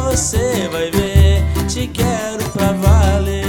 você vai ver, te quero pra valer.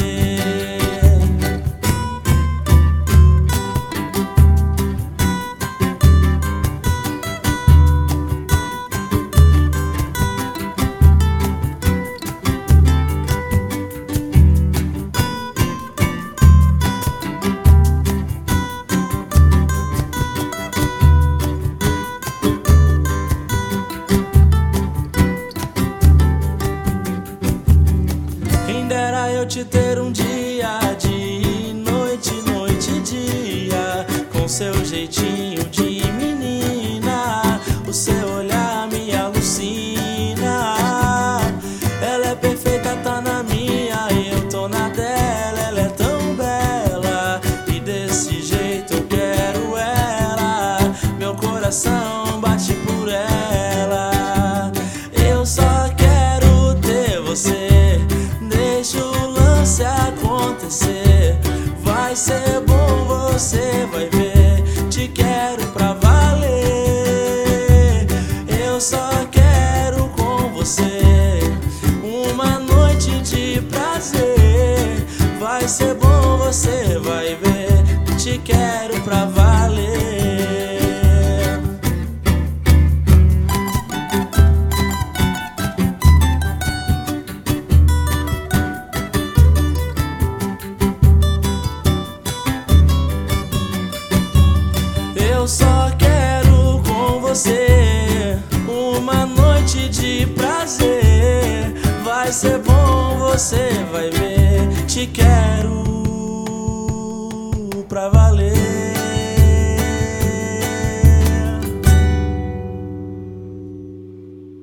Quem dera eu te ter um dia de noite, noite e dia, com seu jeitinho de menina, o seu olhar me alucina. Ela é perfeita, tá na minha e eu tô na dela. Ela é tão bela e desse jeito eu quero ela. Meu coração bate por ela. Eu só quero ter você. Deixa o lance acontecer, vai ser bom, você vai ver, te quero pra valer. Eu só quero com você uma noite de prazer, vai ser bom, você vai ver, te quero pra valer. Eu só quero com você uma noite de prazer, vai ser bom, você vai ver, te quero pra valer.